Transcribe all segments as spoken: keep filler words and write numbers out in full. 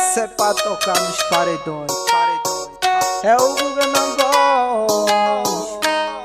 Essa é pra tocar nos paredões. É o Guga na voz.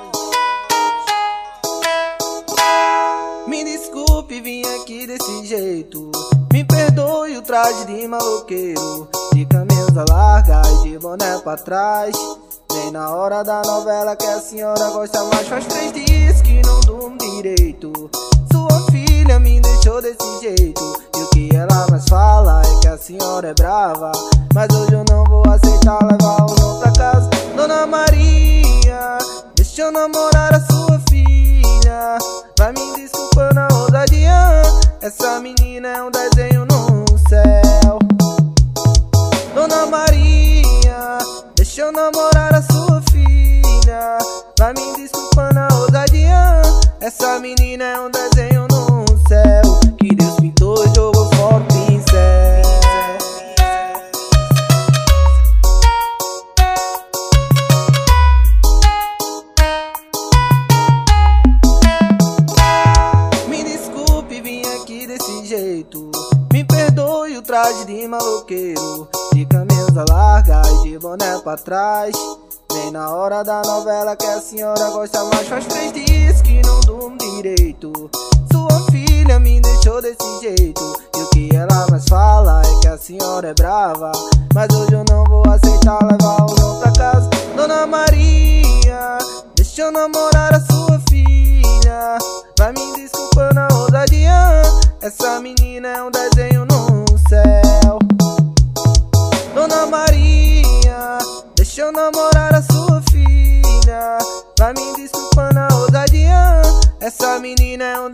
Me desculpe, vim aqui desse jeito. Me perdoe o traje de maloqueiro, de camisa larga e de boné pra trás. Nem na hora da novela que a senhora gosta mais. Faz três dias que não durmo direito. Sua filha me deixou desse jeito, e o que ela mais fala é que a senhora é brava. Mas hoje eu não vou aceitar levar o não pra casa. Dona Maria, deixa eu namorar a sua filha. Vai me desculpando a ousadia, essa menina é um desenho no céu. Dona Maria, deixa eu namorar a sua filha. Vai me desculpando a ousadia, essa menina é um desenho no céu. Que Deus pintou e jogou fora o pincel. Me desculpe, vim aqui desse jeito. Me perdoe o traje de maloqueiro, de camisa larga e de boné pra trás. Nem na hora da novela que a senhora gosta mais. Faz três dias que não durmo direito. Sua filha me deixou desse jeito, e o que ela mais fala é que a senhora é brava. Mas hoje eu não vou aceitar levar o não pra casa. Dona Maria, deixa eu namorar a sua filha. Vai me desculpando a ousadia, essa menina é um desenho no céu. Dona Maria, deixa eu namorar a sua filha. Vai me desculpando a ousadia, essa menina é um